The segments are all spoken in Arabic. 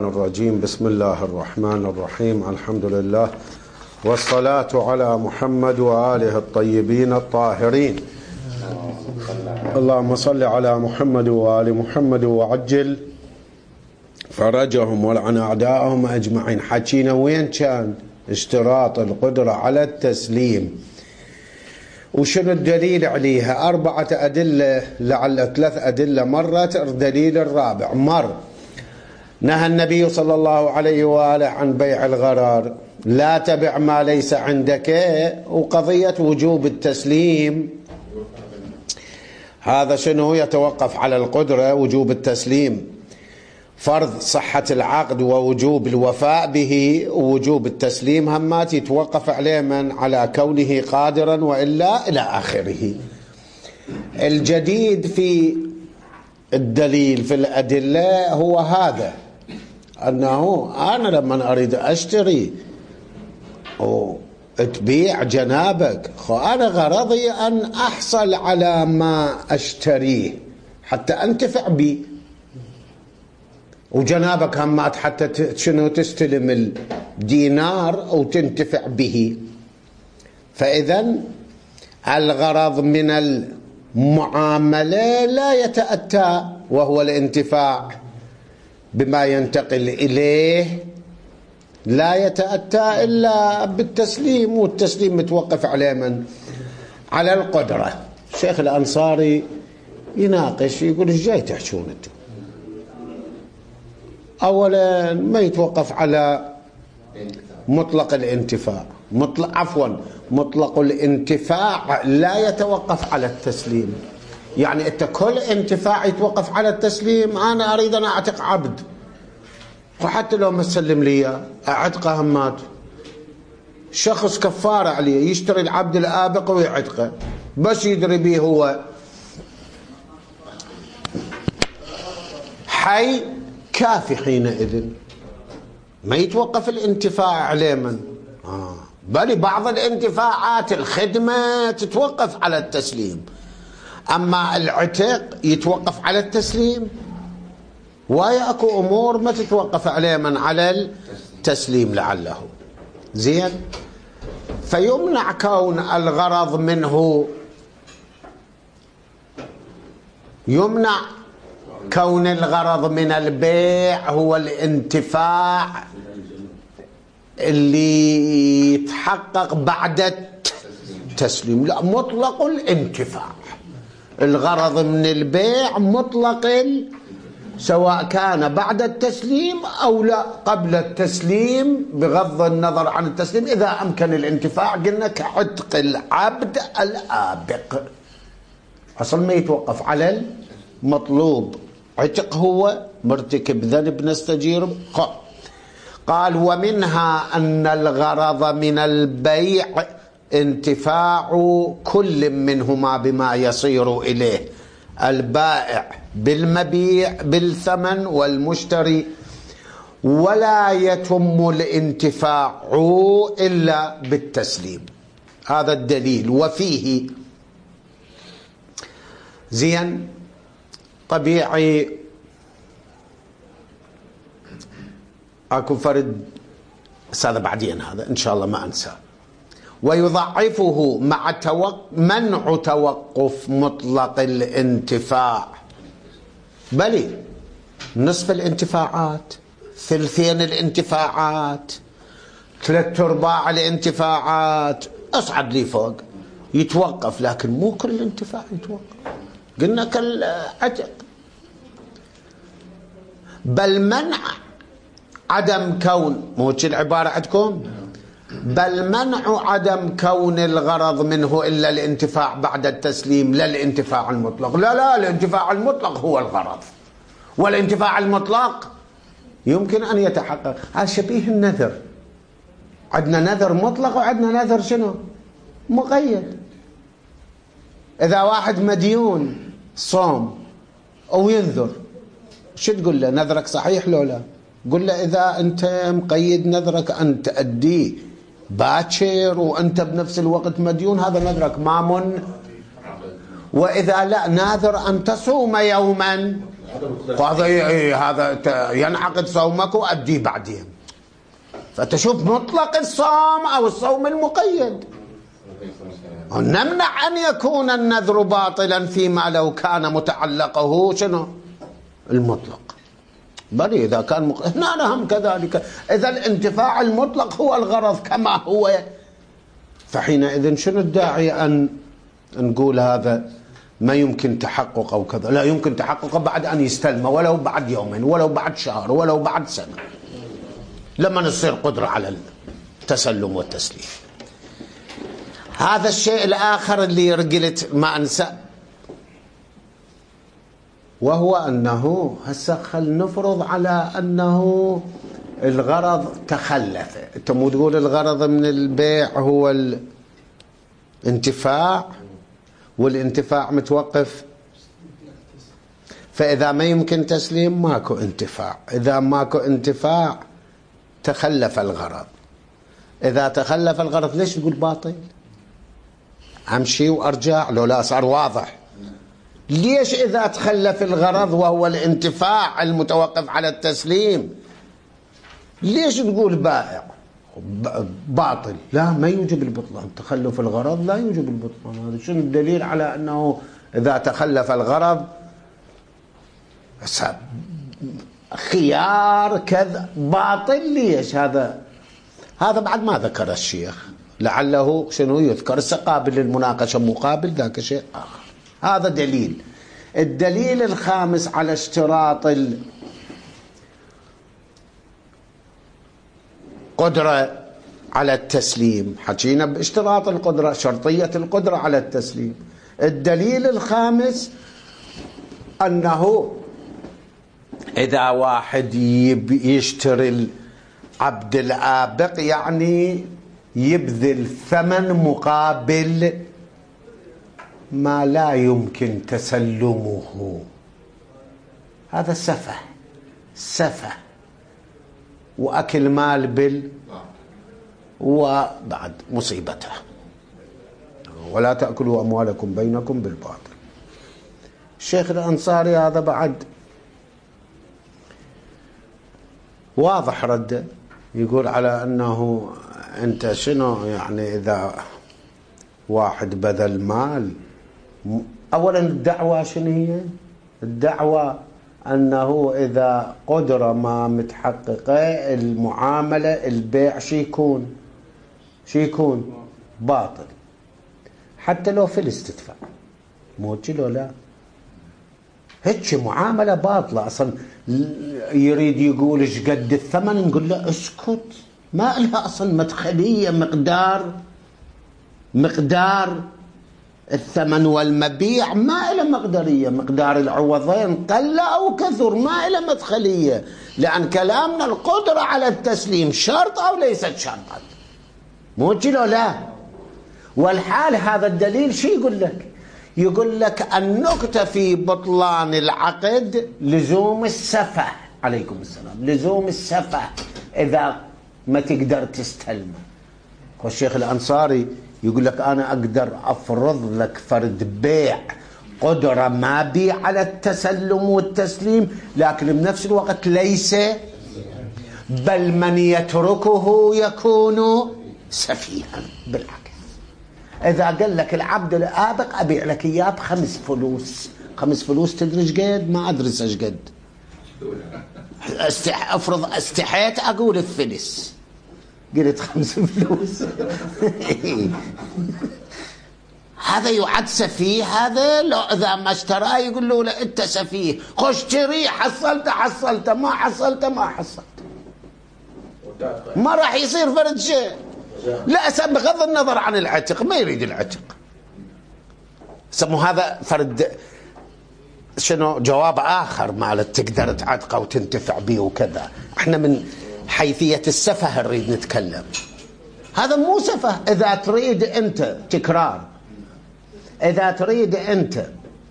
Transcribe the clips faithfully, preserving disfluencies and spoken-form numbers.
الرجيم. بسم الله الرحمن الرحيم. الحمد لله والصلاة على محمد وآله الطيبين الطاهرين. اللهم صل على محمد وآل محمد وعجل فرجهم ولعن أعداءهم أجمعين. حكينا وين كان اشتراط القدرة على التسليم وشنو الدليل عليها؟ أربعة أدلة، لعل ثلاث أدلة مرت، الدليل الرابع مر نهى النبي صلى الله عليه وآله عن بيع الغرر، لا تبع ما ليس عندك، وقضية وجوب التسليم هذا شنو يتوقف على القدرة. وجوب التسليم فرض صحة العقد ووجوب الوفاء به، ووجوب التسليم همات يتوقف عليه من على كونه قادرا وإلا إلى آخره. الجديد في الدليل في الأدلة هو هذا، أنه أنا لما أريد أشتري وتبيع جنابك، أنا غرضي أن أحصل على ما أشتريه حتى أنتفع به، وجنابك همات حتى شنو تستلم الدينار أو تنتفع به. فإذا الغرض من المعاملة لا يتأتى وهو الانتفاع بما ينتقل إليه، لا يتأتى إلا بالتسليم، والتسليم متوقف عليه من؟ على القدرة. الشيخ الأنصاري يناقش يقول ايش جاي تحشون انتم؟ أولا ما يتوقف على مطلق الانتفاع، مطلق عفوا مطلق الانتفاع لا يتوقف على التسليم. يعني انت كل انتفاع يتوقف على التسليم. انا اريد ان اعتق عبد، وحتى لو ما سلم لي اعتقه همات، شخص كفاره عليه يشتري العبد الابق ويعتقه، بس يدري به هو حي كافي، حينئذ ما يتوقف الانتفاع عليه من آه. بل بعض الانتفاعات الخدمة تتوقف على التسليم، أما العتق يتوقف على التسليم، ويأكو أمور ما تتوقف عليه من على التسليم لعله. زين، فيمنع كون الغرض منه، يمنع كون الغرض من البيع هو الانتفاع اللي يتحقق بعد التسليم. لا، مطلق الانتفاع. الغرض من البيع مطلق، سواء كان بعد التسليم أو لا قبل التسليم، بغض النظر عن التسليم إذا أمكن الانتفاع. قلنا كعتق العبد الآبق، أصلا ما يتوقف على المطلوب. عتق هو مرتكب ذنب نستجير. قال ومنها أن الغرض من البيع انتفاع كل منهما بما يصير إليه، البائع بالمبيع بالثمن والمشتري، ولا يتم الانتفاع إلا بالتسليم. هذا الدليل. وفيه زين طبيعي اكو فرد هذا بعدين، هذا ان شاء الله ما انساه. ويضعفه مع توق... منع توقف مطلق الانتفاع، بل نصف الانتفاعات، ثلثين الانتفاعات، ثلاث ارباع الانتفاعات، اصعد لي فوق يتوقف، لكن مو كل الانتفاع يتوقف. قلنا كالعتق. بل منع عدم كون، مو العبارة عندكم؟ بل منع عدم كون الغرض منه إلا الانتفاع بعد التسليم، لا الانتفاع المطلق. لا لا الانتفاع المطلق هو الغرض، والانتفاع المطلق يمكن أن يتحقق. هذا شبيه النذر. عندنا نذر مطلق وعندنا نذر شنو؟ مقيد. إذا واحد مديون صوم أو ينذر، شو تقول له؟ نذرك صحيح لو لا؟ قل له إذا أنت مقيد نذرك أن تأديه باكر وأنت بنفس الوقت مديون، هذا نذرك مامن. وإذا لا، ناذر أن تصوم يوما وهذا هذا ينعقد صومك وأدي بعدين. فتشوف مطلق الصوم أو الصوم المقيد. نمنع أن يكون النذر باطلا فيما لو كان متعلقه شنو المطلق، بل إذا كان مق... هنا نهم كذلك. إذا الانتفاع المطلق هو الغرض كما هو، فحينئذ شنو الداعي أن نقول هذا ما يمكن تحقق أو كذا؟ لا يمكن تحققه بعد أن يستلم، ولو بعد يومين ولو بعد شهر ولو بعد سنة، لما نصير قدرة على التسلم والتسليم. هذا الشيء الآخر اللي رجلت ما أنسى، وهو أنه هسه خل نفرض على أنه الغرض تخلف. أنت مو تقول الغرض من البيع هو الانتفاع، والانتفاع متوقف، فإذا ما يمكن تسليم ماكو انتفاع، إذا ماكو انتفاع تخلف الغرض. إذا تخلف الغرض ليش تقول باطل؟ أمشي وأرجع لو لا صار واضح. ليش إذا تخلف الغرض وهو الانتفاع المتوقف على التسليم ليش تقول بائع باطل؟ لا، ما يوجب البطلان. تخلف الغرض لا يوجب البطلان. هذا شنو الدليل على أنه إذا تخلف الغرض خيار كذا باطل؟ ليش هذا؟ هذا بعد ما ذكر الشيخ، لعله شنو يذكر قابل للمناقشة، مقابل ذاك شيء آخر. هذا دليل. الدليل الخامس على اشتراط القدرة على التسليم، حكينا باشتراط القدرة، شرطية القدرة على التسليم. الدليل الخامس أنه إذا واحد يشتري العبد الآبق يعني يبذل ثمن مقابل ما لا يمكن تسلمه، هذا سفه سفه وأكل مال بال وبعد مصيبته. ولا تأكلوا أموالكم بينكم بالباطل. الشيخ الأنصاري هذا بعد واضح رده، يقول على أنه أنت شنو يعني إذا واحد بذل مال. أولا الدعوة شنو هي؟ الدعوة أنه إذا قدرة ما متحققة المعاملة البيع شي يكون شي يكون باطل، حتى لو فلس تدفع، مو لو لا هيك معاملة باطلة أصلا. يريد يقول ايش قد الثمن، نقول له اسكت، ما لها أصلا مدخلية. مقدار مقدار الثمن والمبيع ما له مقدرية، مقدار العوضين قل أو كثر ما له مدخلية، لأن كلامنا القدرة على التسليم شرط أو ليست شرطا، مو لو لا. والحال هذا الدليل شو يقول لك؟ يقول لك النقطة في بطلان العقد لزوم السفه، عليكم السلام، لزوم السفه إذا ما تقدر تستلمه. والشيخ الأنصاري يقول لك أنا أقدر أفرض لك فرد بيع قدرة ما بي على التسلم والتسليم، لكن بنفس الوقت ليس، بل من يتركه يكون سفيها. بالعكس، إذا قال لك العبد الآبق أبيع لك إياه بخمس فلوس، خمس فلوس تدري ايش قد؟ ما أدري ايش قد. استح... أفرض استحيت أقول الفلس، قلت خمس فلوس. هذا يعد سفيه. هذا لو إذا ما اشتراه يقول له لا أنت سفيه، خش اشتري، حصلت حصلت، ما حصلت ما حصلت، ما راح يصير فرد شيء. لا، بغض النظر عن العتق، ما يريد العتق، سمو هذا فرد شنو جواب آخر مالت تقدر تعتقه وتنتفع به وكذا. احنا من حيثية السفه نريد نتكلم. هذا مو سفه. إذا تريد أنت تكرار، إذا تريد أنت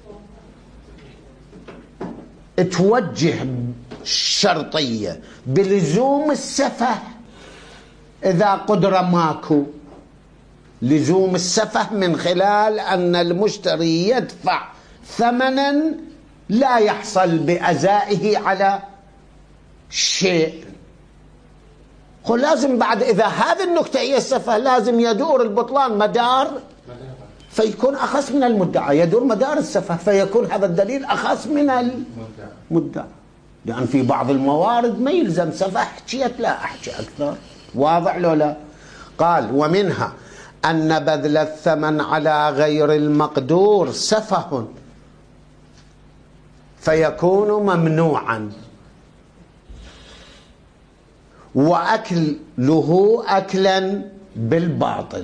توجه الشرطية بلزوم السفه، إذا قدرة ماكو، لزوم السفه من خلال أن المشتري يدفع ثمنا لا يحصل بأزائه على شيء. قل لازم بعد إذا هذه النكتة هي السفه لازم يدور البطلان مدار فيكون أخص من المدعى، يدور مدار السفه فيكون هذا الدليل أخص من المدعى، لأن في بعض الموارد ما يلزم سفه حكيت لا أحكي أكثر. واضح لو لا؟ قال ومنها أن بذل الثمن على غير المقدور سفه فيكون ممنوعا، وأكله أكلا بالباطل.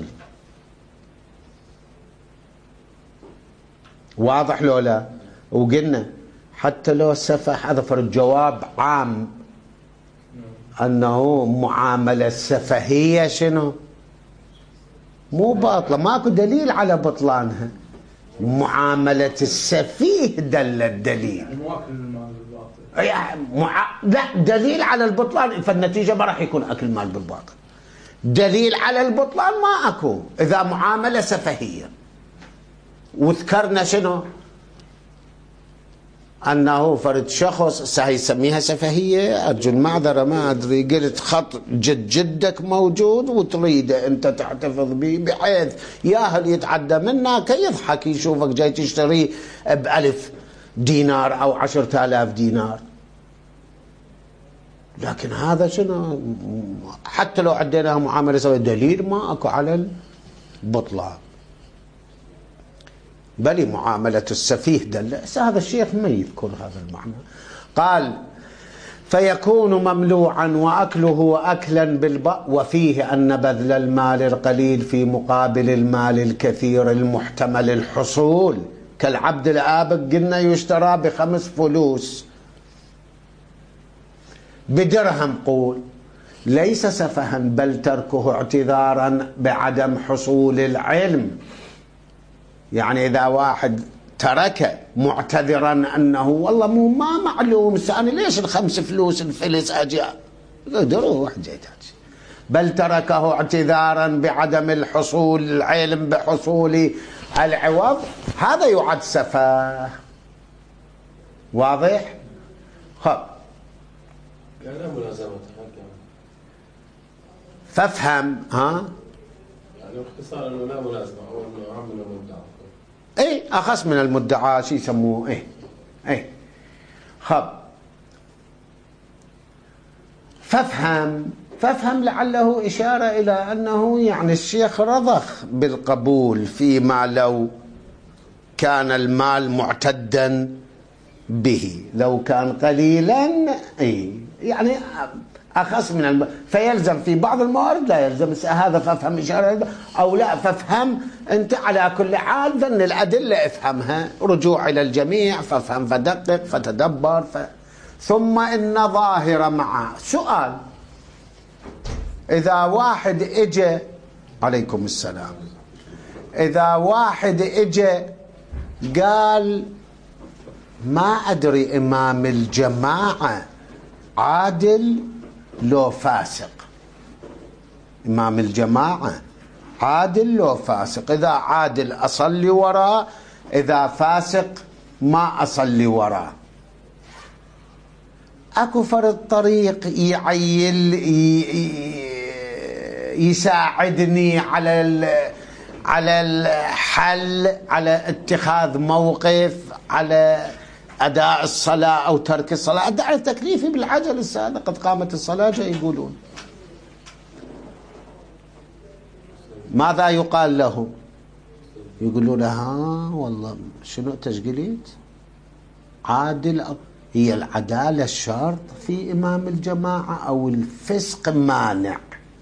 واضح لو لا؟ وقلنا حتى لو سفه هذا فرد جواب عام أنه معاملة السفهية شنو؟ مو باطلة، ماكو دليل على بطلانها. معاملة السفيه دل الدليل، مع... لا دليل على البطلان، فالنتيجة ما راح يكون أكل مال بالباطل. دليل على البطلان ما أكو إذا معاملة سفهية. وذكرنا شنو؟ أنه فرد شخص سيسميها سفهية، أرجو المعذرة ما أدري، قلت خط جد جدك موجود وتريده أنت تحتفظ به بحيث ياهل يتعدى منك يضحك يشوفك جاي تشتريه بألف دينار أو عشرة آلاف دينار. لكن هذا شنو؟ حتى لو عديناها معاملة سوى دليل ما أكو على البطلان، بل معاملة السفيه دل. هذا الشيخ ما يذكر هذا المعنى. قال فيكون مملوعا وأكله أكلا بالباء، وفيه أن بذل المال القليل في مقابل المال الكثير المحتمل الحصول كالعبد الآبق قلنا يشترى بخمس فلوس بدرهم، قول ليس سفها بل تركه اعتذارا بعدم حصول العلم. يعني إذا واحد ترك معتذرا أنه والله مو ما معلوم أنا ليش الخمس فلوس الفلس أجي روح جيت، بل تركه اعتذارا بعدم الحصول العلم بحصول العوض، هذا يعد سفاه. واضح؟ خب فافهم ها يعني باختصار انه لا ملازمه او انه عام من المدعى. اي اخص من المدعى، شو يسموه؟ اي اي خب فافهم فافهم لعله اشاره الى انه يعني الشيخ رضخ بالقبول فيما لو كان المال معتدا به، لو كان قليلا اي يعني أخص من الم... فيلزم في بعض الموارد لا يلزم. هذا فافهم إشارة أو لا فافهم أنت. على كل حال ذن الأدلة افهمها، رجوع إلى الجميع، فافهم فدقق فتدبر ف... ثم إن ظاهر مع سؤال. إذا واحد إجا عليكم السلام، إذا واحد إجا قال ما أدري إمام الجماعة عادل لو فاسق، إمام الجماعة عادل لو فاسق، إذا عادل أصلي وراه، إذا فاسق ما أصلي وراه. أكو فرد طريق يعيل يساعدني على على الحل، على اتخاذ موقف، على أداء الصلاة أو ترك الصلاة؟ أداء التكليف بالعجل السادة، قد قامت الصلاة يقولون. ماذا يقال له؟ يقولون ها والله شنو تشقليت عادل. هي العدالة الشرط في إمام الجماعة أو الفسق مانع؟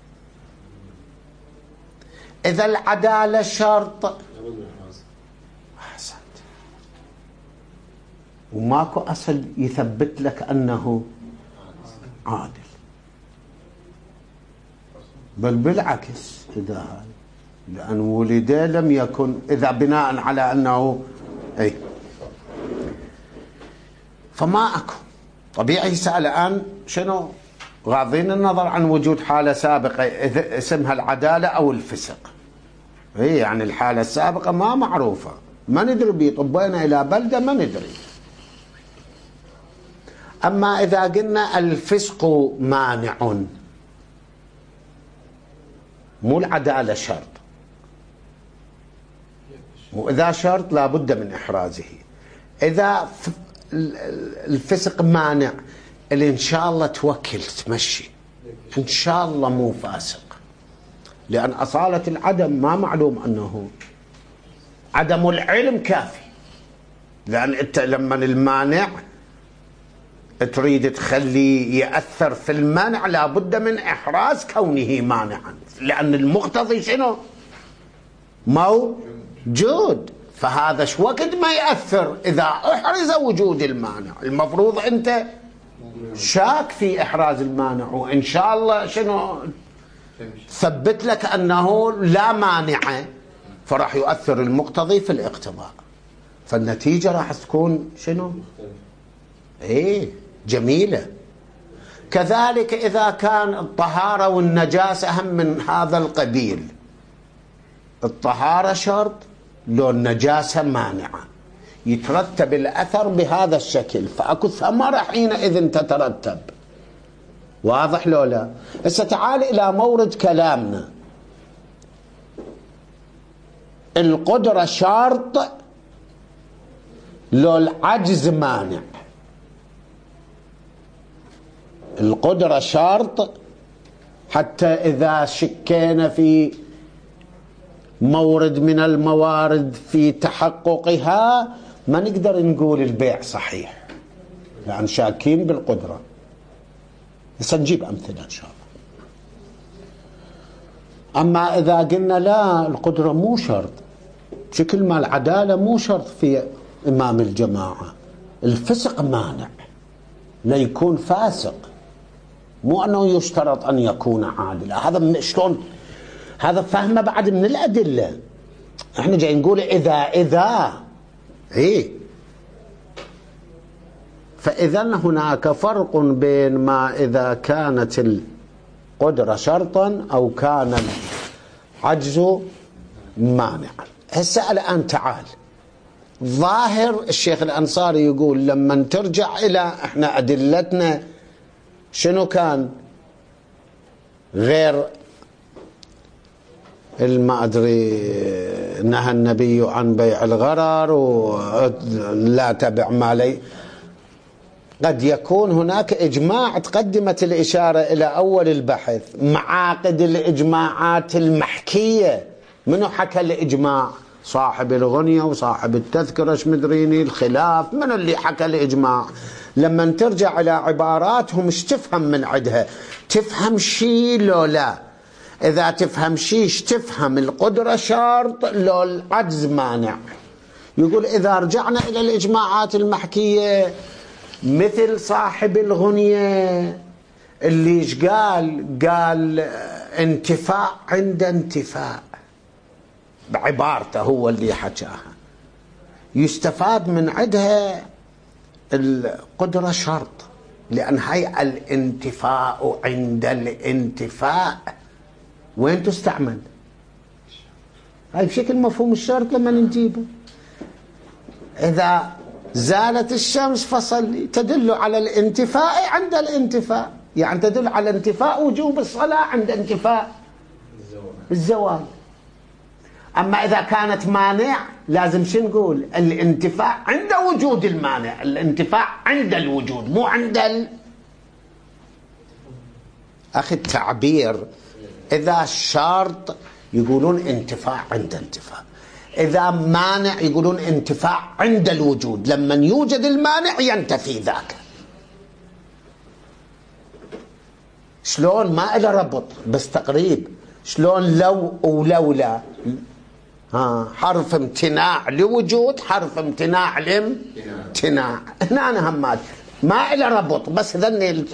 إذا العدالة شرط وماكو أصل يثبت لك أنه عادل، بل بالعكس إذا هذا لأن ولده لم يكن، إذا بناء على أنه أي فما أكو طبيعي. يسأل الآن شنو غاضين النظر عن وجود حالة سابقة اسمها العدالة أو الفسق. هي يعني الحالة السابقة ما معروفة، ما ندري بيطبينا إلى بلدة ما ندري. أما إذا قلنا الفسق مانع، مو العدالة شرط، وإذا شرط لا بد من إحرازه. إذا الفسق مانع، اللي إن شاء الله توكل تمشي، إن شاء الله مو فاسق، لأن أصالة العدم ما معلوم أنه عدم العلم كافي. لأن أنت لما المانع تريد تخليه يأثر في المانع لا بد من إحراز كونه مانعا، لأن المقتضي شنو؟ موجود، فهذا شو وقت ما يأثر إذا أحرز وجود المانع. المفروض أنت شاك في إحراز المانع، وإن شاء الله شنو ثبت لك أنه لا مانع، فراح يؤثر المقتضي في الاقتضاء، فالنتيجة راح تكون شنو؟ إيه جميلة. كذلك إذا كان الطهارة والنجاسة هم من هذا القبيل، الطهارة شرط لو النجاسة مانعة، يترتب الأثر بهذا الشكل، فأكو ثمرة حينئذ تترتب. واضح لو لا؟ هسه تعال إلى مورد كلامنا. القدرة شرط لو العجز مانع. القدرة شرط حتى إذا شكينا في مورد من الموارد في تحققها ما نقدر نقول البيع صحيح، لأن شاكين بالقدرة. سنجيب أمثلة إن شاء الله. أما إذا قلنا لا، القدرة مو شرط، شكل ما العدالة مو شرط في إمام الجماعة، الفسق مانع، لا يكون فاسق، مو أنه يشترط أن يكون عادلا. هذا شلون؟ هذا فهمه بعد من الأدلة. احنا جاي نقول إذا إذا إيه. فإذا هناك فرق بين ما إذا كانت القدرة شرطا أو كان العجز مانعا. هسه الآن تعال، ظاهر الشيخ الأنصاري يقول لما ترجع إلى احنا أدلتنا شنو كان غير ما أدري، نهى النبي عن بيع الغرر ولا تبع مالي. قد يكون هناك إجماع تقدمت الإشارة إلى أول البحث، معاقد الإجماعات المحكية. منو حكى الإجماع؟ صاحب الغنية وصاحب التذكرة شمدريني، الخلاف من اللي حكى الإجماع. لما ترجع إلى عباراتهم ايش تفهم من عدها؟ تفهم شيء لو لا؟ إذا تفهم شيء تفهم القدرة شرط لو العجز مانع. يقول إذا رجعنا إلى الإجماعات المحكية مثل صاحب الغنية اللي ايش قال؟ قال انتفاع عند انتفاع، بعبارته هو اللي حكاها، يستفاد من عدها القدرة شرط، لأن هاي الانتفاء عند الانتفاء وين تستعمل؟ هاي بشكل مفهوم الشرط لما نجيبه. إذا زالت الشمس فصلي، تدل على الانتفاء عند الانتفاء، يعني تدل على انتفاء وجوب الصلاة عند انتفاء الزوال. أما إذا كانت مانع لازم شو نقول؟ الانتفاع عند وجود المانع، الانتفاع عند الوجود مو عند ال... أخي التعبير، إذا شرط يقولون انتفاع عند انتفاع، إذا مانع يقولون انتفاع عند الوجود، لما يوجد المانع ينتفي ذاك. شلون؟ ما إلى ربط بس تقريب. شلون لو ولولا؟ ها، حرف امتناع لوجود، حرف امتناع لامتناع. هنا أنا همات ما إلى ربط بس ذني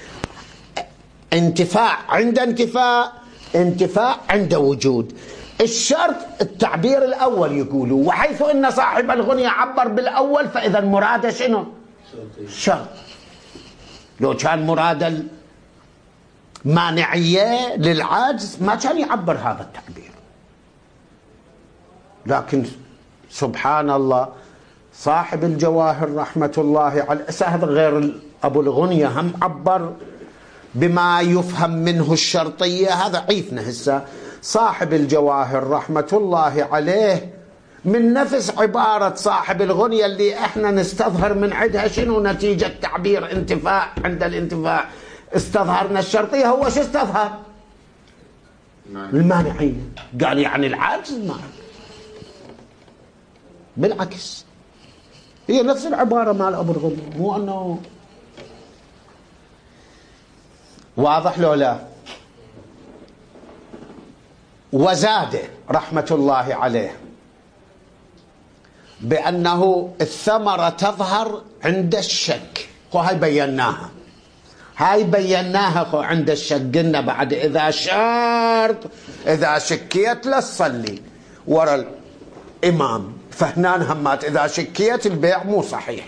انتفاع عند انتفاع، انتفاع عند وجود. الشرط التعبير الأول يقولوا، وحيث إن صاحب الغنية عبر بالأول فإذا مراد شنو؟ شرط. لو كان مراد المانعية للعجز ما كان يعبر هذا التعبير. لكن سبحان الله صاحب الجواهر رحمة الله عليه، هذا غير أبو الغنية هم عبر بما يفهم منه الشرطية، هذا عيفنا هسه. صاحب الجواهر رحمة الله عليه من نفس عبارة صاحب الغنية اللي احنا نستظهر من عندها شنو نتيجة تعبير انتفاع، عند الانتفاع استظهرنا الشرطية، هو شو استظهر؟ المانعية. قال يعني العاجز مانع، بالعكس هي نفس العبارة مال أبو الغنية، مو أنه واضح لو لا. وزاد رحمة الله عليه بأنه الثمرة تظهر عند الشك، وهاي بيناها، هاي بيناها خو عند الشك. قلنا بعد إذا شرط إذا شكيت لا تصلي ورا الإمام، فهنان همات إذا شكيت البيع مو صحيح.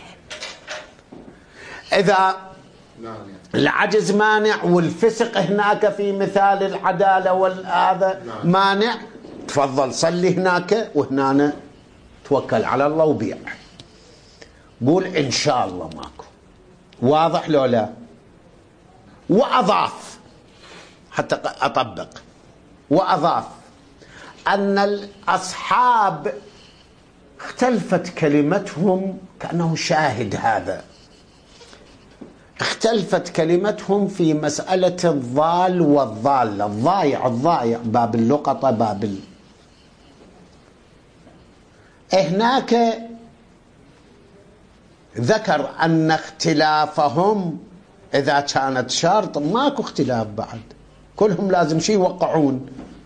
إذا العجز مانع والفسق هناك في مثال العدالة والهذا مانع، تفضل صلي هناك وهنا توكل على الله وبيع، قول إن شاء الله ماكو. واضح لو لا؟ وأضاف حتى أطبق، وأضاف أن الأصحاب اختلفت كلمتهم، كأنه شاهد هذا، اختلفت كلمتهم في مسألة الضال والضالة، الضايع الضايع، باب اللقطة، باب ال... هناك ذكر أن اختلافهم إذا كانت شرط ماكو اختلاف بعد، كلهم لازم شيء يوقعون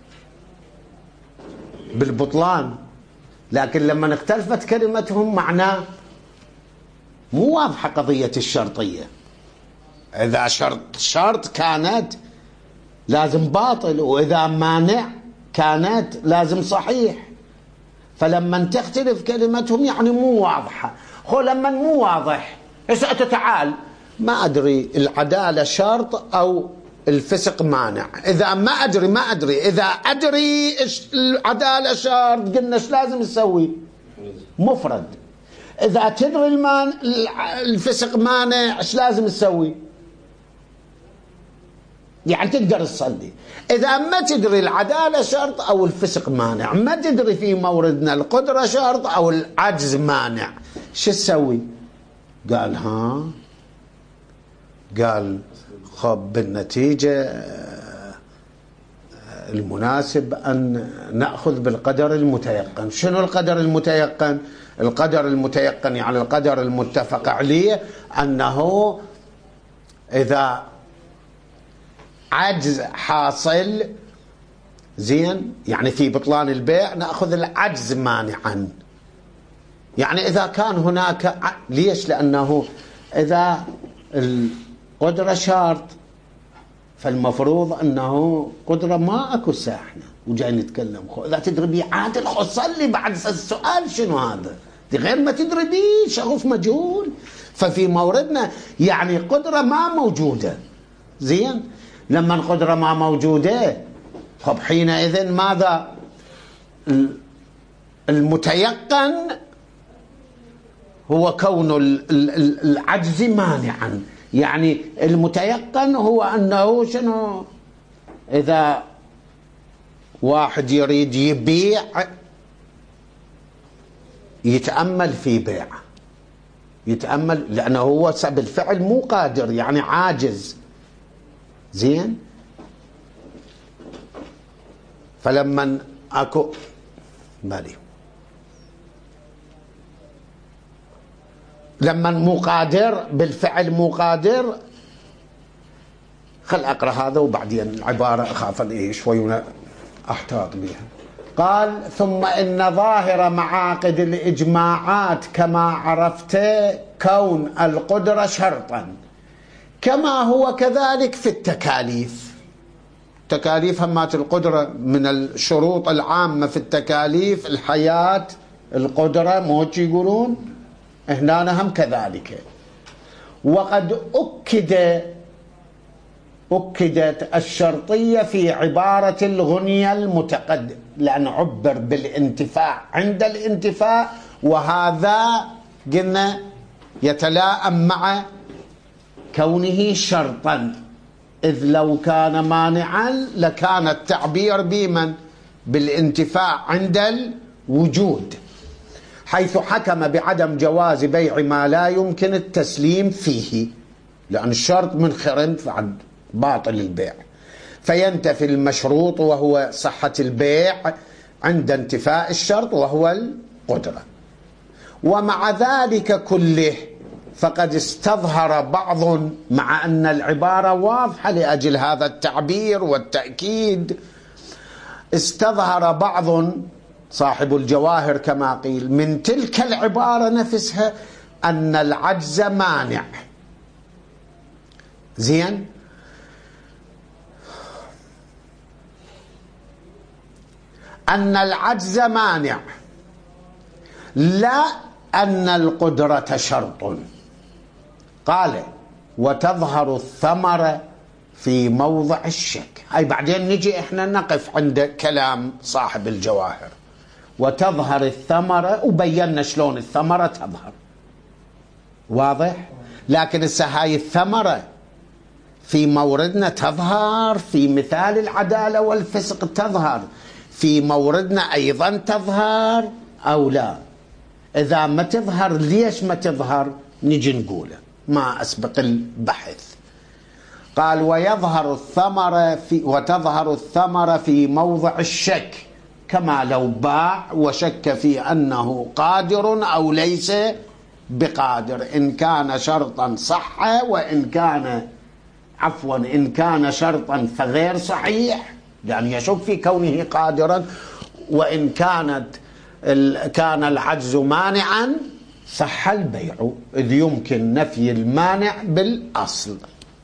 بالبطلان، لكن لما اختلفت كلمتهم معناه مو واضحة قضية الشرطية. إذا شرط شرط كانت لازم باطل، وإذا مانع كانت لازم صحيح. فلما تختلف كلمتهم يعني مو واضحة. خو لما مو واضح هسه تعال ما أدري العدالة شرط أو الفسق مانع، إذا ما أدري ما أدري إذا أدري العدالة شرط قلنا إيش لازم نسوي؟ مفرد. إذا تدري المان الفسق مانع إيش لازم نسوي؟ يعني تقدر تصلي. إذا ما تدري العدالة شرط أو الفسق مانع، ما تدري في موردنا القدرة شرط أو العجز مانع، شو تسوي؟ قال ها قال خب بالنتيجة المناسب أن نأخذ بالقدر المتيقن. شنو القدر المتيقن؟ القدر المتيقن يعني القدر المتفق عليه، أنه إذا عجز حاصل زين يعني في بطلان البيع نأخذ العجز مانعا. يعني إذا كان هناك ع... ليش؟ لأنه إذا القدرة شرط فالمفروض أنه قدرة ما أكو ساحنا وجاي نتكلم. خو إذا تدري بي عادل خو صلي بعد السؤال شنو هذا؟ دي غير ما تدري بي شخص مجهول. ففي موردنا يعني قدرة ما موجودة زين. لما القدرة ما موجودة طب حينئذ ماذا؟ المتيقن هو كون العجز مانعا. يعني المتيقن هو أنه شنو؟ إذا واحد يريد يبيع يتأمل في بيع، يتأمل لأنه هو بالفعل مو قادر يعني عاجز زين. فلما أكو بالي لما مو قادر بالفعل مو قادر، خل أقرأ هذا وبعدين العبارة أخاف أن شوي أحتاط بها. قال ثم إن ظاهر معاقد الإجماعات كما عرفت كون القدرة شرطا، كما هو كذلك في التكاليف. تكاليف همات القدرة من الشروط العامة في التكاليف الحياة القدرة موش يقولون هنا هم كذلك. وقد أكد أكدت الشرطية في عبارة الغنية المتقدم، لأن عبر بالانتفاع عند الانتفاع، وهذا قلنا يتلائم مع كونه شرطا، إذ لو كان مانعا لكان التعبير بمن؟ بالانتفاع عند الوجود، حيث حكم بعدم جواز بيع ما لا يمكن التسليم فيه، لأن الشرط منخرم فعند باطل البيع، فينتفي المشروط وهو صحة البيع عند انتفاء الشرط وهو القدرة. ومع ذلك كله فقد استظهر بعض، مع أن العبارة واضحة لأجل هذا التعبير والتأكيد، استظهر بعض صاحب الجواهر كما قيل من تلك العبارة نفسها أن العجز مانع. زين، أن العجز مانع، لا أن القدرة شرط. قال وتظهر الثمرة في موضع الشك. هاي بعدين نجي احنا نقف عند كلام صاحب الجواهر. وتظهر الثمرة، وبينا شلون الثمرة تظهر، واضح؟ لكن هسه هاي الثمرة في موردنا تظهر، في مثال العدالة والفسق تظهر، في موردنا أيضا تظهر أو لا؟ إذا ما تظهر ليش ما تظهر؟ نجي نقوله، ما أسبق البحث. قال ويظهر الثمرة في وتظهر الثمرة في موضع الشك، كما لو باع وشك في أنه قادر أو ليس بقادر، إن كان شرطا صح، وإن كان عفوا إن كان شرطا فغير صحيح، يعني يشك في كونه قادرا، وإن كانت كان العجز مانعا صح البيع، إذ يمكن نفي المانع بالأصل.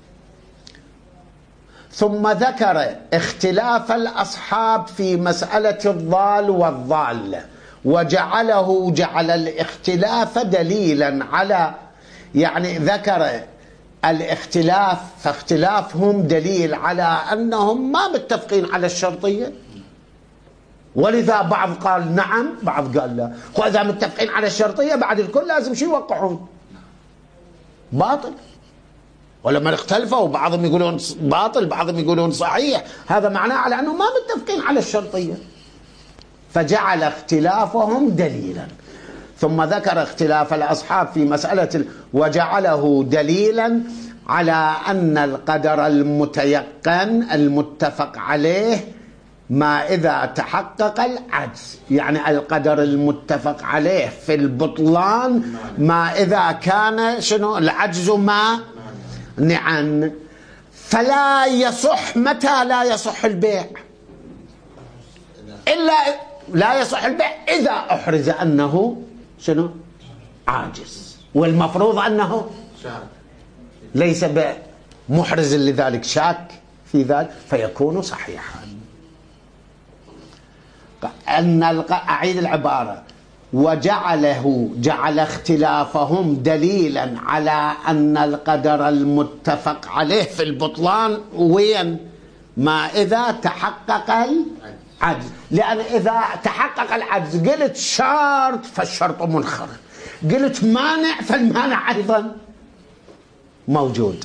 ثم ذكر اختلاف الأصحاب في مسألة الضال والضال، وجعله جعل الاختلاف دليلا على، يعني ذكر الاختلاف فاختلافهم دليل على أنهم ما متفقين على الشرطية، ولذا بعض قال نعم بعض قال لا. وإذا متفقين على الشرطية بعد الكل لازم شي يوقعون باطل، ولما اختلفوا بعضهم يقولون باطل بعضهم يقولون صحيح، هذا معناه على أنهم ما متفقين على الشرطية، فجعل اختلافهم دليلا. ثم ذكر اختلاف الأصحاب في مسألة ال... وجعله دليلا على أن القدر المتيقن المتفق عليه ما إذا تحقق العجز، يعني القدر المتفق عليه في البطلان ما إذا كان شنو العجز ما نعم. فلا يصح، متى لا يصح البيع؟ إلا لا يصح البيع إذا أحرز أنه شنو عاجز، والمفروض أنه ليس بمحرز لذلك، شاك في ذلك، فيكون صحيحا. أن أعيد العبارة، وجعله جعل اختلافهم دليلا على أن القدر المتفق عليه في البطلان وين؟ ما إذا تحقق العجز، لأن إذا تحقق العجز قلت شرط فالشرط منخرط، قلت مانع فالمانع أيضا موجود.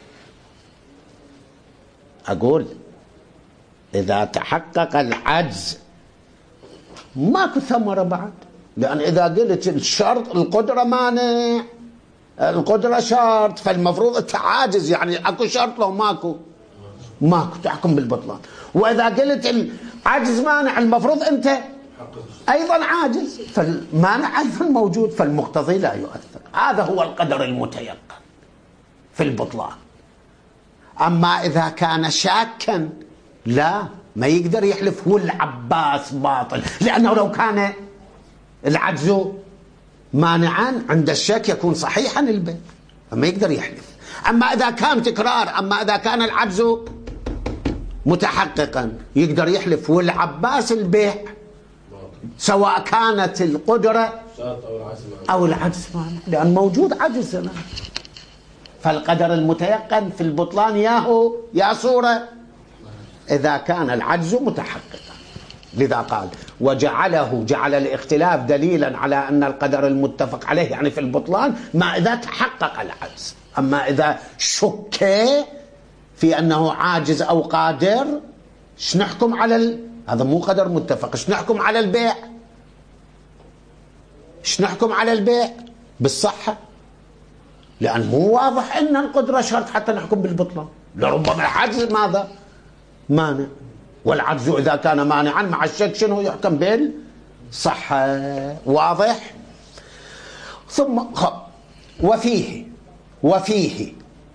أقول إذا تحقق العجز ماكو ثمرة بعد، لأن إذا قلت الشرط القدرة مانع، القدرة شرط، فالمفروض التعاجز، يعني أكو شرط لو ماكو ماكو تحكم بالبطلان. وإذا قلت العجز مانع المفروض أنت أيضا عاجز، فالمانع أيضا موجود، فالمقتضي لا يؤثر. هذا هو القدر المتيقن في البطلان. أما إذا كان شاكا لا، ما يقدر يحلف هو العباس باطل، لأنه لو كان العجز مانعا عند الشك يكون صحيحا البيع، فما يقدر يحلف. أما إذا كان تكرار، أما إذا كان العجز متحققا يقدر يحلف هو العباس البيع، سواء كانت القدرة أو العجز مانع، لأن موجود عجز هنا. فالقدر المتيقن في البطلان ياهو يا صورة إذا كان العجز متحققا. لذا قال وجعله جعل الاختلاف دليلا على أن القدر المتفق عليه يعني في البطلان ما إذا تحقق العجز. أما إذا شك في أنه عاجز أو قادر ايش نحكم على ال... هذا مو قدر متفق. ايش نحكم على البيع؟ ايش نحكم على البيع؟ بالصحة، لأن مو واضح أن القدرة شرط حتى نحكم بالبطلان. لربما العجز ماذا؟ مانع، والعجز إذا كان مانعا مع الشك شنو يحكم بالصحة. واضح؟ ثم وفيه وفيه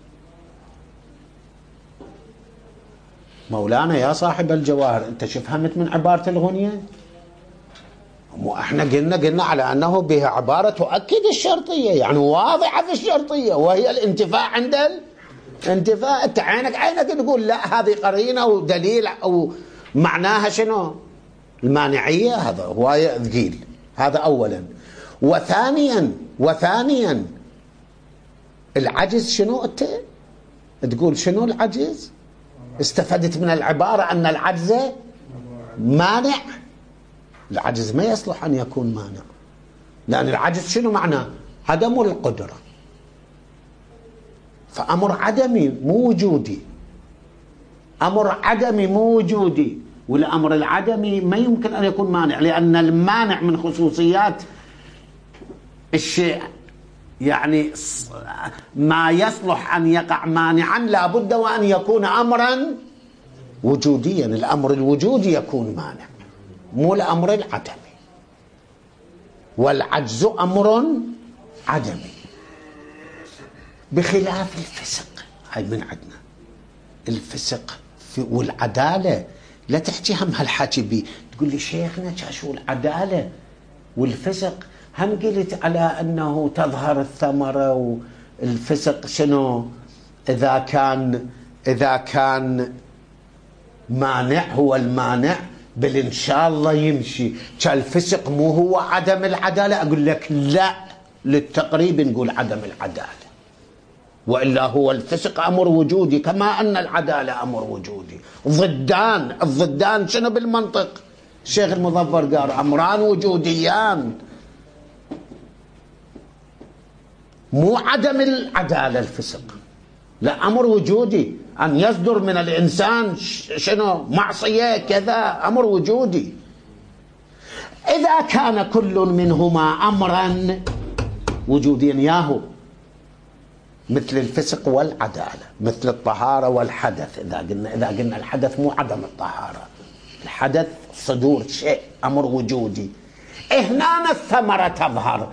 مولانا يا صاحب الجواهر، أنت شو فهمت من عبارة الغنية؟ مو احنا قلنا قلنا على أنه بها عبارة تؤكد الشرطية، يعني واضحة في الشرطية، وهي الانتفاع عند الانتفاع. انت عينك عينك تقول لا هذه قرينة ودليل أو معناها شنو؟ المانعية. هذا هو ثقيل. هذا أولا. وثانيا وثانيا العجز شنو؟ انت تقول شنو العجز؟ استفدت من العبارة أن العجز مانع. العجز ما يصلح أن يكون مانع، لأن العجز شنو معناه؟ عدم القدرة، فأمر عدمي مو وجودي. أمر عدمي مو وجودي، والأمر العدمي ما يمكن أن يكون مانع، لأن المانع من خصوصيات الشيء، يعني ما يصلح أن يقع مانعا لابد وأن يكون أمرا وجوديا. الأمر الوجودي يكون مانع، مو الأمر العدمي. والعجز أمر عدمي بخلاف الفسق. هاي من عندنا الفسق والعدالة. لا تحكي هم هالحكي بي تقول لي شيخنا شو العدالة والفسق؟ هم قلت على أنه تظهر الثمرة، والفسق شنو؟ إذا كان إذا كان مانع هو المانع، بل إن شاء الله يمشي. كالفسق مو هو عدم العدالة؟ أقول لك لا، للتقريب نقول عدم العدالة، وإلا هو الفسق أمر وجودي كما أن العدالة أمر وجودي. ضدان. الضدان شنو بالمنطق؟ الشيخ المظفر قال أمران وجوديان، مو عدم العدالة الفسق، لا أمر وجودي. أن يصدر من الإنسان شنو؟ معصية كذا، أمر وجودي. إذا كان كل منهما أمرا وجوديا ياهو، مثل الفسق والعدالة، مثل الطهارة والحدث. إذا قلنا إذا قلنا الحدث مو عدم الطهارة، الحدث صدور شيء أمر وجودي. هنا الثمرة تظهر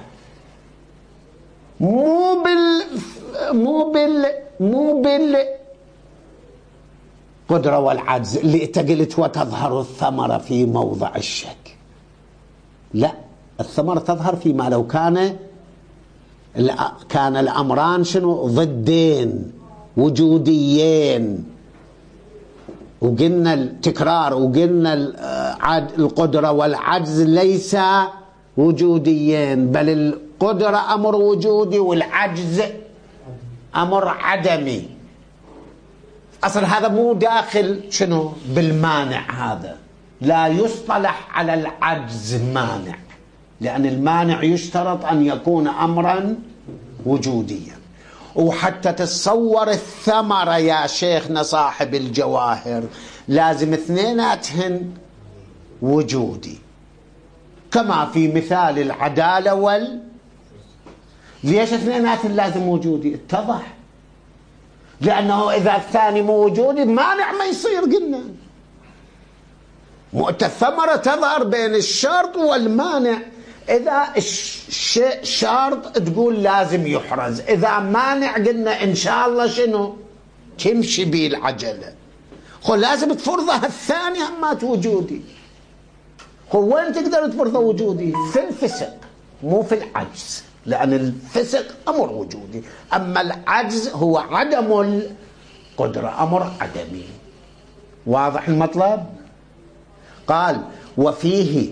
مو بال مو بال مو بال قدرة والعجز اللي تقلت وتظهر الثمرة في موضع الشك. لا، الثمرة تظهر فيما لو كان كان الأمران شنو؟ ضدين وجوديين. وقلنا التكرار، وقلنا القدرة والعجز ليس وجوديين، بل القدرة أمر وجودي والعجز أمر عدمي. أصل هذا مو داخل شنو؟ بالمانع. هذا لا يصطلح على العجز مانع، لأن المانع يشترط أن يكون أمرا وجوديا. وحتى تتصور الثمرة يا شيخنا صاحب الجواهر لازم اثنيناتهن وجودي، كما في مثال العدالة وال ليش اثنيناتهن لازم وجودي؟ اتضح، لأنه إذا الثاني مو وجودي مانع ما يصير. قلنا الثمرة تظهر بين الشرط والمانع. إذا الشيء شرط تقول لازم يحرز، إذا مانع قلنا إن شاء الله شنو؟ تمشي بيه العجلة. خو لازم تفرضها الثانية همات وجودي. خو وين تقدر تفرضها وجودي؟ في الفسق مو في العجز، لأن الفسق أمر وجودي، أما العجز هو عدم القدرة، أمر عدمي. واضح المطلب؟ قال وفيه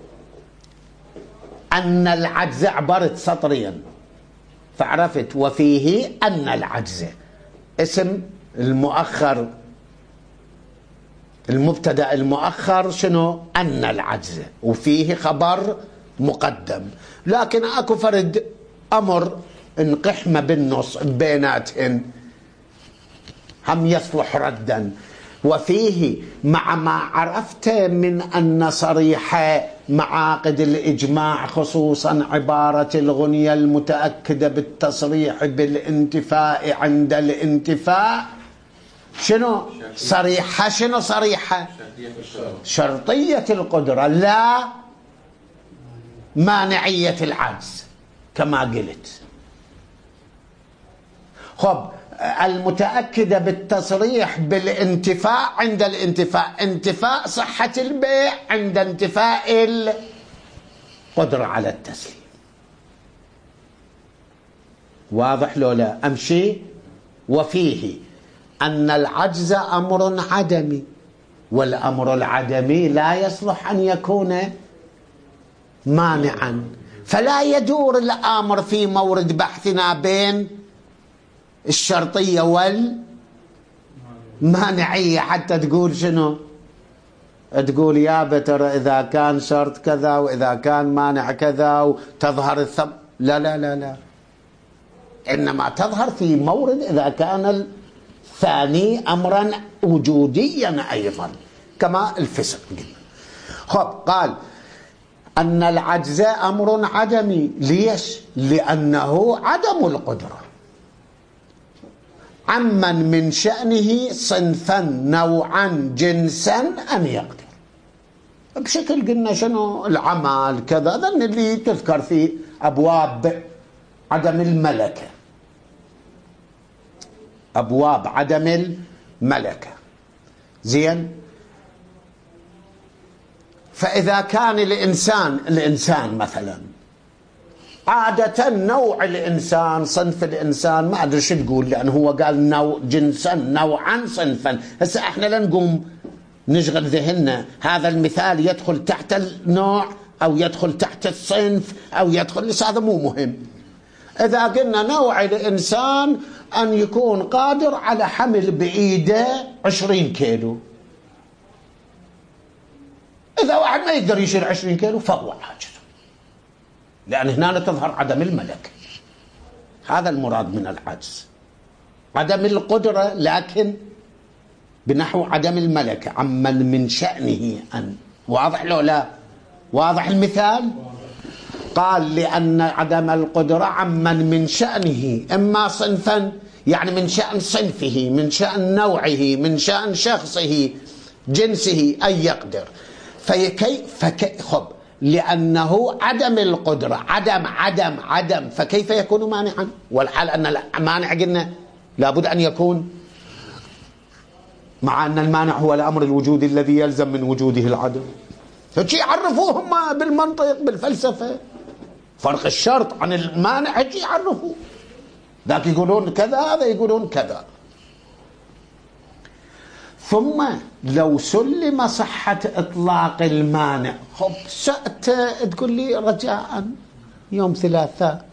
أن العجز، عبرت سطريا فعرفت وفيه أن العجز اسم المؤخر، المبتدأ المؤخر شنو؟ أن العجز، وفيه خبر مقدم. لكن أكو فرد أمر انقحمة بالنص بيناتهن هم يصلح ردا. وفيه مع ما عرفت من أن صريح معاقد الإجماع خصوصا عبارة الغنية المتأكدة بالتصريح بالانتفاء عند الانتفاء شنو صريحة؟ شنو صريحة؟ شرطية القدرة لا مانعية العجز كما قلت. خب المتأكدة بالتصريح بالانتفاء عند الانتفاء، انتفاء صحة البيع عند انتفاء القدرة على التسليم. واضح لو لا؟ أمشي. وفيه أن العجز أمر عدمي، والأمر العدمي لا يصلح أن يكون مانعا، فلا يدور الأمر في مورد بحثنا بين الشرطية والمانعية حتى تقول شنو؟ تقول يا بتر إذا كان شرط كذا وإذا كان مانع كذا وتظهر الثم. لا لا لا لا، إنما تظهر في مورد إذا كان الثاني أمرا وجوديا أيضا كما الفسق. خب قال أن العجز أمر عدمي. ليش؟ لأنه عدم القدرة عمن من شأنه صنفا نوعا جنسا أن يقدر. بشكل قلنا شنو العمل كذا، ذن اللي تذكر في أبواب عدم الملكة، أبواب عدم الملكة. زين. فإذا كان الإنسان الإنسان مثلا عادة نوع الإنسان صنف الإنسان ما أدري شو تقول، لأنه هو قال نوع جنسا نوعا صنفا. هسه احنا لا نقوم نشغل ذهننا هذا المثال يدخل تحت النوع أو يدخل تحت الصنف أو يدخل، بس هذا مو مهم. إذا قلنا نوع الإنسان أن يكون قادر على حمل بإيده عشرين كيلو، إذا واحد ما يقدر يشيل عشرين كيلو فهو عاجز، لأن هنا تظهر عدم الملك. هذا المراد من العجز، عدم القدرة لكن بنحو عدم الملكة عمن من شأنه أن. واضح لو لا؟ واضح المثال؟ قال لأن عدم القدرة عمن من شأنه إما صنفا، يعني من شأن صنفه، من شأن نوعه، من شأن شخصه جنسه أن يقدر. فكي فكي خب لأنه عدم القدرة عدم عدم عدم فكيف يكون مانعا؟ والحال أن المانع قلنا لابد أن يكون، مع أن المانع هو الأمر الوجودي الذي يلزم من وجوده العدم. فشي يعرفوهم بالمنطق بالفلسفة فرق الشرط عن المانع، هجي يعرفوا، ذاك يقولون كذا هذا يقولون كذا. ثم لو سلم صحة إطلاق المانع، خب سأت تقول لي رجاء يوم ثلاثاء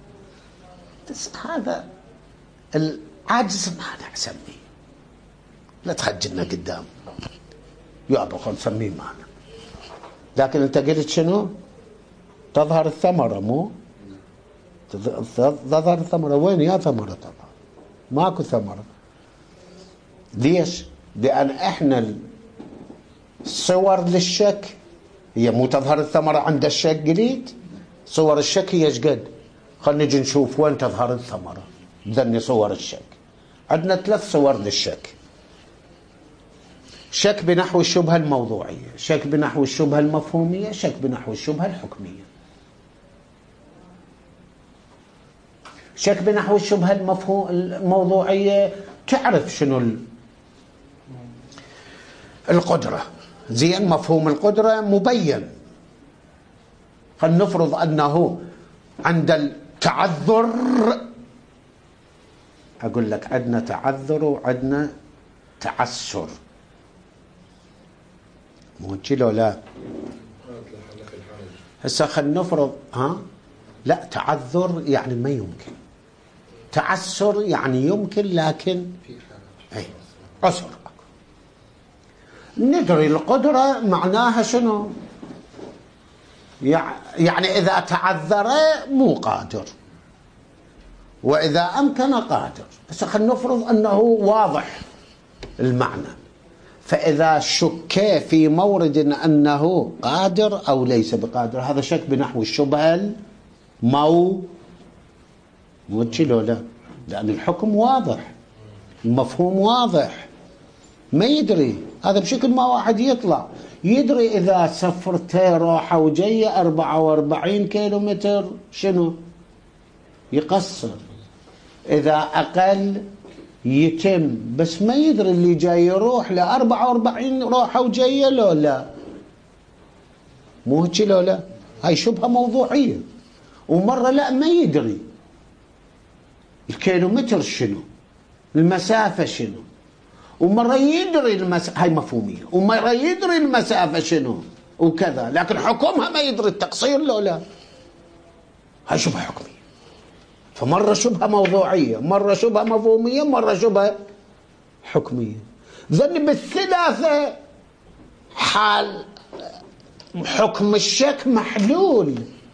هذا العجز مانع سميه، لا تخجلنا قدام يابا خل نسميه مانع. لكن انت قلت شنو؟ تظهر الثمرة، مو تظهر الثمرة. وين يا ثمرة؟ طبعا ماكو ثمرة. ليش؟ لأن احنا الصور للشك هي مو تظهر الثمرة عند الشك. قليت صور الشك هي ايش قد؟ خلينا نجي نشوف وين تظهر الثمرة بذني صور الشك. عندنا ثلاث صور للشك: شك بنحو الشبهة الموضوعية، شك بنحو الشبهة المفهومية، شك بنحو الشبهة الحكمية. شك بنحو الشبهة المفهوم الموضوعية تعرف شنو القدرة، زين، مفهوم القدرة مبين. خلينا نفرض أنه عند التعذر، أقول لك عندنا تعذر وعندنا تعسر، مو كيلو لا. هسه خلينا نفرض ها لا تعذر يعني ما يمكن، تعسر يعني يمكن لكن اي عسر. ندري القدرة معناها شنو؟ يعني إذا تعذر مو قادر، وإذا أمكن قادر. بس خلينا نفرض أنه واضح المعنى، فإذا شك في مورد أنه قادر أو ليس بقادر، هذا شك بنحو الشبهة المو موجه لا، لأن الحكم واضح، المفهوم واضح، ما يدري. هذا بشكل ما واحد يطلع يدري إذا سفرته روحة وجاية أربعة وأربعين كيلو متر شنو يقصر، إذا أقل يتم، بس ما يدري اللي جاي يروح ل أربعة وأربعين روحة وجاية لو لا، مو هيك لو لا، هاي شبهة موضوعية. ومرة لا ما يدري الكيلومتر شنو، المسافة شنو، ومرة يدري المسافة، هاي مفهومية، ومرة يدري المسافة شنو وكذا، لكن حكمها ما يدري التقصير لو لا، هاي شبهة حكمية. فمرة شبهة موضوعية، مرة شبهة مفهومية، مرة شبهة حكمية. ذن بالثلاثة حال حكم الشك محلول،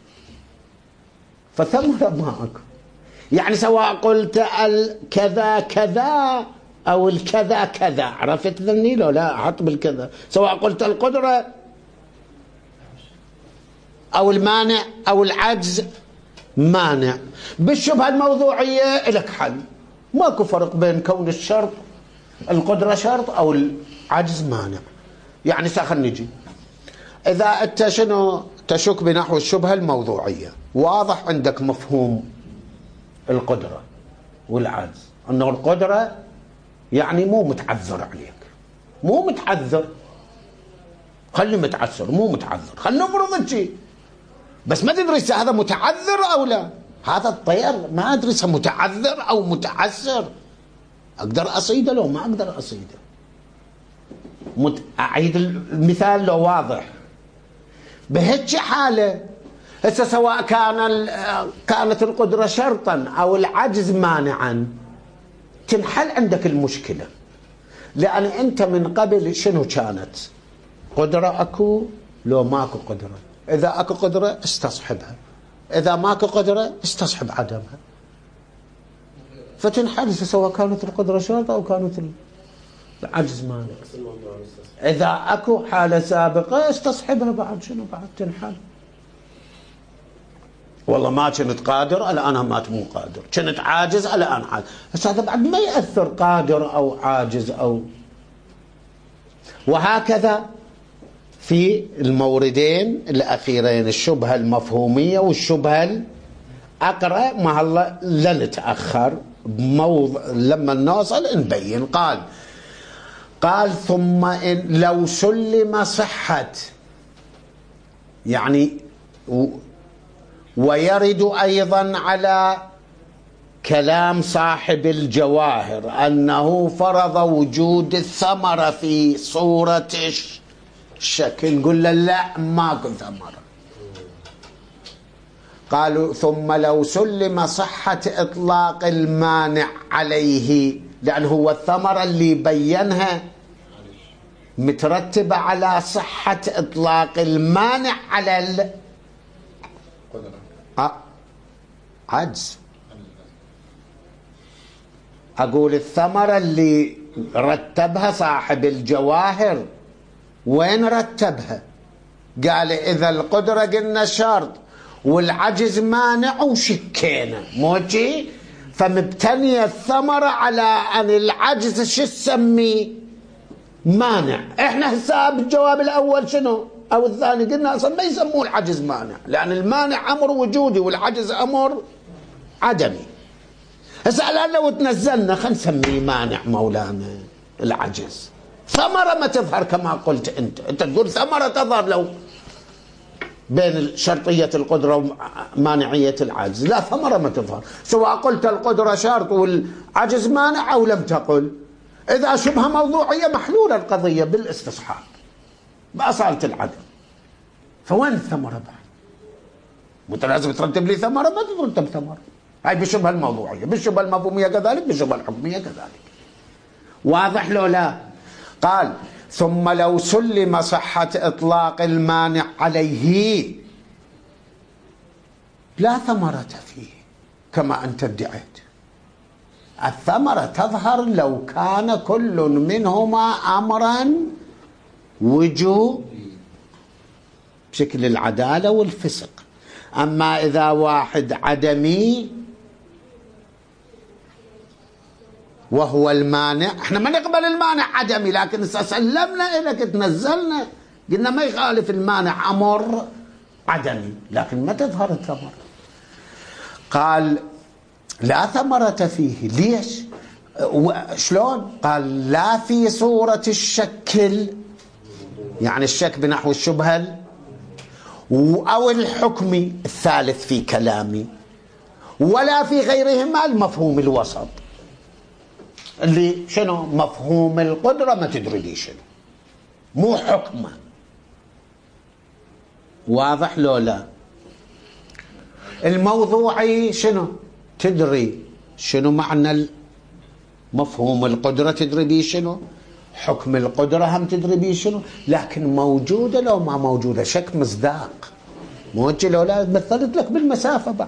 فثمرة معك. يعني سواء قلت الكذا كذا أو الكذا كذا، عرفت ذني لو لا أحط بالكذا، سواء قلت القدرة أو المانع أو العجز مانع. بالشبهة الموضوعية لك حل، ماكو فرق بين كون الشرط القدرة شرط أو العجز مانع. يعني ساخن نجي إذا أنت شنو تشك بنحو الشبهة الموضوعية، واضح عندك مفهوم القدرة والعجز، أنه القدرة يعني مو متعذر عليك، مو متعذر، خلي متعسر مو متعذر، خلي نفرض شيء، بس ما تدري هذا متعذر أو لا. هذا الطير ما أدري متعذر أو متعسر، أقدر أصيده لو ما أقدر أصيده. مت... أعيد المثال لو واضح. بهيك حالة هسه سواء كان ال... كانت القدرة شرطا أو العجز مانعا، تنحل عندك المشكلة، لأن أنت من قبل شنو كانت قدرة أكو لو ماكو قدرة، إذا أكو قدرة استصحبها، إذا ماكو قدرة استصحب عدمها، فتنحل سواء كانت القدرة شرطة أو كانت العجز مانع. إذا أكو حالة سابقة استصحبها بعد شنو بعد تنحل. والله ما كنت قادر الآن مات مو قادر، كنت عاجز الآن عاجز، بس هذا بعد ما يأثر قادر أو عاجز أو. وهكذا في الموردين الأخيرين، الشبهة المفهومية والشبهة الأقرأ. ما هلا لا نتأخر بموضع لما نوصل نبين. قال قال ثم إن لو سلم صحة، يعني ويرد أيضا على كلام صاحب الجواهر أنه فرض وجود الثمرة في صورة الشك، نقول له لا ماكو ثمرة. قالوا ثم لو سلم صحة إطلاق المانع عليه، لأن هو الثمرة اللي بينها مترتبة على صحة إطلاق المانع على ال أه. عجز. أقول الثمرة اللي رتبها صاحب الجواهر وين رتبها؟ قال إذا القدرة قلنا شرط والعجز مانع وشكينا موجي، فمبتنية الثمرة على أن العجز شو تسميه مانع. إحنا حساب الجواب الأول شنو أو الثاني قلنا أصلا ما يسموه العجز مانع، لأن المانع أمر وجودي والعجز أمر عدمي. هسه الآن لو تنزلنا خلينا نسميه مانع مولانا العجز، ثمرة ما تظهر كما قلت أنت، أنت تقول ثمرة تظهر لو بين شرطية القدرة ومانعية العجز، لا ثمرة ما تظهر، سواء قلت القدرة شرط والعجز مانع أو لم تقل. إذا شبهة موضوعية محلولة القضية بالاستصحاب بأصالة العدم، فوين الثمرة بعد؟ متى لازم ترتب لي ثمرة؟ ما ترتب ثمرة. هاي بالشبهة الموضوعية، بالشبهة المفهومية كذلك، بالشبهة الحكمية كذلك. واضح لو لا؟ قال ثم لو سلم صحة إطلاق المانع عليه لا ثمرة فيه كما أنت ادعيت، الثمرة تظهر لو كان كل منهما أمرا وجوب بشكل العدالة والفسق. أما إذا واحد عدمي وهو المانع، احنا ما نقبل المانع عدمي، لكن سلمنا إليك تنزلنا قلنا ما يخالف المانع أمر عدمي، لكن ما تظهر الثمرة. قال لا ثمرة فيه. ليش؟ شلون؟ قال لا في صورة الشك، يعني الشك بنحو الشبهة أو الحكم الثالث في كلامي، ولا في غيرهما المفهوم الوسط اللي شنو؟ مفهوم القدرة ما تدري لي شنو، مو حكمه. واضح لو لا؟ الموضوعي شنو؟ تدري شنو معنى مفهوم القدرة، تدري بيه شنو، حكم القدرة هم تدري بيه شنو، لكن موجودة لو ما موجودة شك مصداق. موجه لو لا مثلت لك بالمسافة بعد.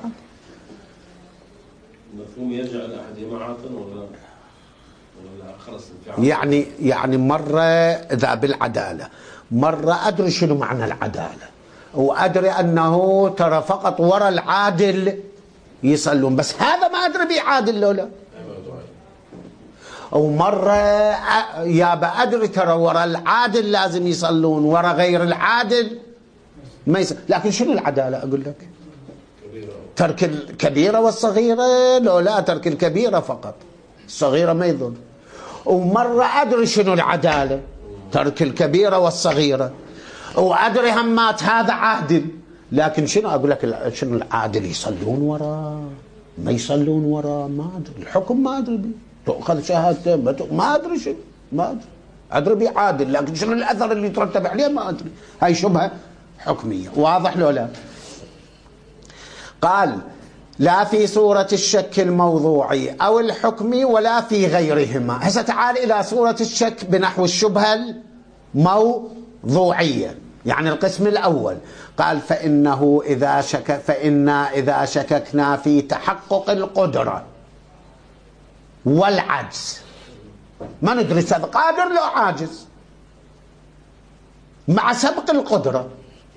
المفهوم يجعل أحدهما عاطل ولا ولا خلص الفعل؟ يعني يعني مرة إذا بالعدالة، مرة أدري شنو معنى العدالة، وأدري أنه ترى فقط وراء العادل يصلون، بس هذا ما أدري بيه عادل لو لا. أو مرة يا بأدري ترى وراء العادل لازم يصلون، وراء غير العادل ما يصلون. لكن شنو العدالة أقول لك؟ ترك الكبيرة والصغيرة لو لا، ترك الكبيرة فقط، الصغيرة ما يظن. ومرة أدري شنو العدالة، ترك الكبيرة والصغيرة، وأدري همات هذا عادل، لكن شنو أقول لك شنو العادل؟ يصلون وراه ما يصلون وراه ما أدري، الحكم ما أدري بيه، تأخذ شهادته ما أدري شنو، ما أدري، أدري بيه عادل، لكن شنو الأثر اللي يترتب عليه ما أدري. هاي شبهة حكمية. واضح لو لا؟ قال لا في صورة الشك الموضوعي أو الحكمي ولا في غيرهما. هسه تعال إلى صورة الشك بنحو الشبهة الموضوعية، يعني القسم الأول. قال فإنه إذا شك فإنا إذا شككنا في تحقق القدرة والعجز، ما ندري هذا قادر لو عاجز، مع سبق القدرة.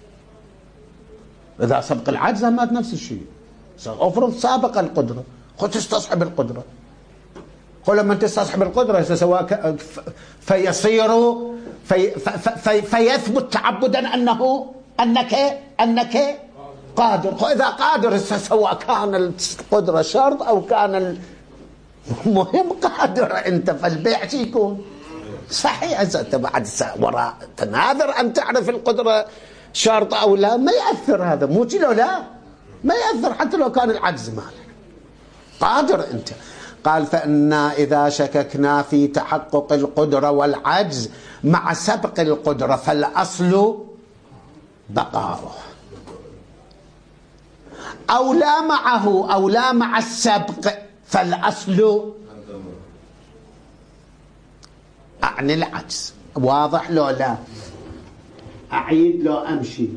إذا سبق العجز ما نفس الشيء، افرض سابق القدرة، خذ تستصحب القدرة، قل لما تستصحب القدرة سواء فيصير في في فيثبت تعبدا أنه أنك أنك قادر. إذا قادر سواء كان القدرة شرط أو كان المهم قادر أنت، فالبيع شي يكون صحيح. أنت بعد وراء تناظر أن تعرف القدرة شرط أو لا، ما يأثر هذا، مو لو لا ما يأثر، حتى لو كان العجز مانع، قادر أنت. قال فإنا إذا شككنا في تحقق القدرة والعجز مع سبق القدرة فالأصل بقاؤه، أو لا معه أو لا مع السبق فالأصل أعني العجز. واضح لو لا؟ أعيد لو أمشي.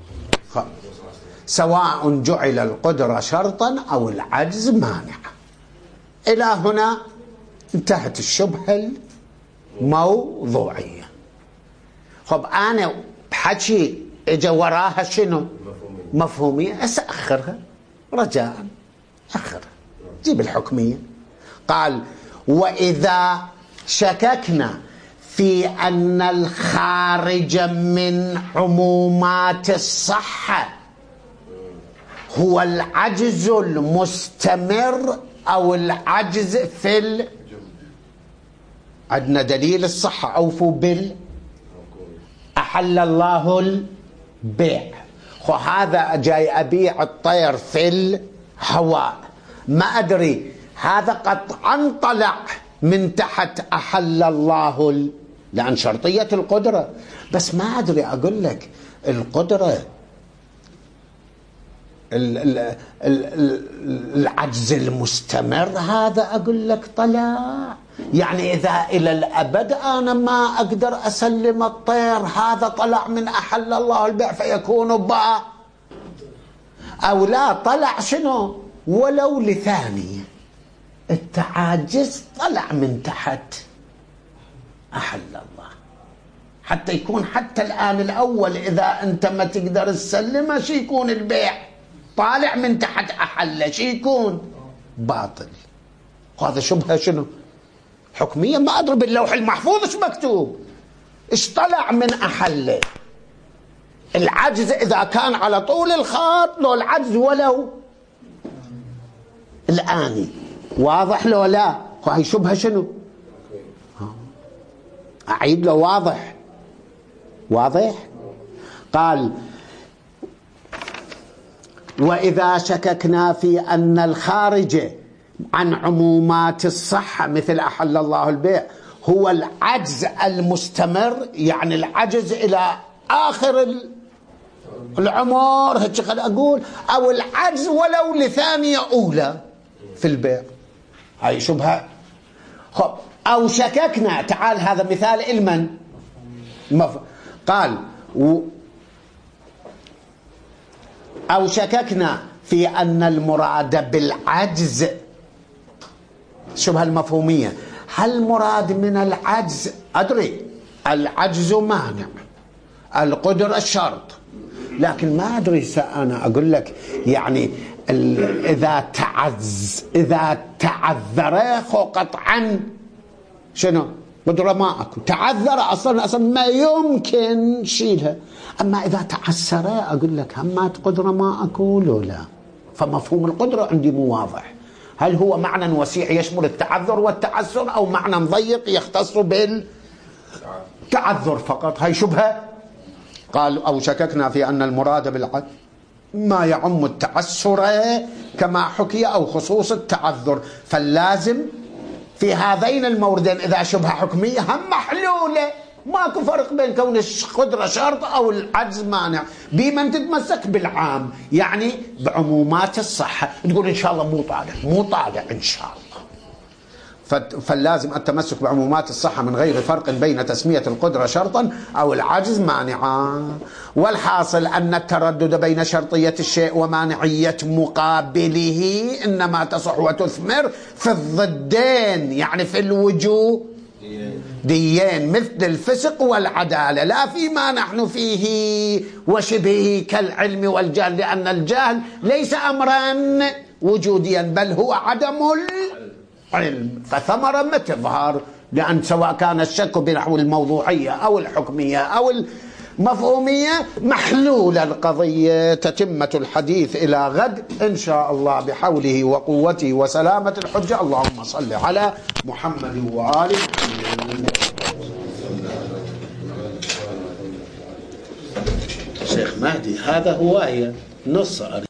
سواء جعل القدرة شرطا أو العجز مانعا. إلى هنا انتهت الشبهة الموضوعية. خب أنا بحكي إجا وراها شنو؟ مفهومية. أسأخرها رجاء، أخرها جيب الحكمية. قال وإذا شككنا في أن الخارج من عمومات الصحة هو العجز المستمر أو العجز في ال... عندنا دليل الصحة، أوفوا بال أحل الله البيع. خو هذا جاي أبيع الطير في الهواء، ما أدري هذا قطعا طلع من تحت أحل الله ال... لأن شرطية القدرة، بس ما أدري أقول لك القدرة ال ال ال العجز المستمر هذا أقول لك طلع، يعني إذا إلى الأبد أنا ما أقدر أسلم الطير هذا طلع من أحل الله البيع فيكون باع، أو لا طلع شنو ولو لثانية، التعاجز طلع من تحت أحل الله، حتى يكون حتى الآن الأول إذا أنت ما تقدر تسلمه شي يكون البيع طالع من تحت أحل، شي يكون باطل. وهذا شبهة شنو؟ حكمية. ما أدري باللوح المحفوظ إيش مكتوب، إيش طلع من أحل. العجز إذا كان على طول الخط لو العجز ولو الآني، واضح لو لا؟ وهي شبهة شنو؟ أعيد له واضح واضح. قال وإذا شككنا في أن الخارج عن عمومات الصحة مثل أحل الله البيع هو العجز المستمر، يعني العجز إلى آخر العمر، هيك خل أقول، أو العجز ولو لثانية أولى في البيع، هاي شبهة. خب أو شككنا، تعال هذا مثال المن مف... قال و... أو شككنا في أن المراد بالعجز شبه المفهومية، هل المراد من العجز؟ أدري العجز مانع، القدرة الشرط، لكن ما أدري أنا أقول لك يعني إذا تعز إذا تعذر خو قطعا شنو قدرة ما أكو، تعذر أصلا أصلا ما يمكن شيلها. أما إذا تعسر أقول لك هم قدرة ما أكو لو لا، فمفهوم القدرة عندي مو واضح. هل هو معنى وسيع يشمل التعذر والتعسر، أو معنى ضيق يختص بالتعذر فقط؟ هاي شبهة. قال أو شككنا في أن المراد بالعجز ما يعم التعسر كما حكي أو خصوص التعذر، فاللازم في هذين الموردين إذا شبهة حكمية هم محلولة، ماكو فرق بين كون القدرة شرط أو العجز مانع. بمن تتمسك بالعام، يعني بعمومات الصحة، تقول إن شاء الله مو طالع مو طالع إن شاء الله. فاللازم التمسك بعمومات الصحة من غير فرق بين تسمية القدرة شرطا أو العجز مانعا. والحاصل أن التردد بين شرطية الشيء ومانعية مقابله إنما تصح وتثمر في الضدين، يعني في الوجوه ديين مثل الفسق والعدالة، لا فيما نحن فيه وشبهه كالعلم والجهل، لأن الجهل ليس أمرا وجوديا بل هو عدم العلم، فثمرة ما تظهر، لأن سواء كان الشك بنحو الموضوعية أو الحكمية أو المفهومية محلول القضية. تتمة الحديث إلى غد إن شاء الله بحوله وقوته وسلامة الحجة. اللهم صل على محمد وآله. شيخ مهدي هذا هواية نص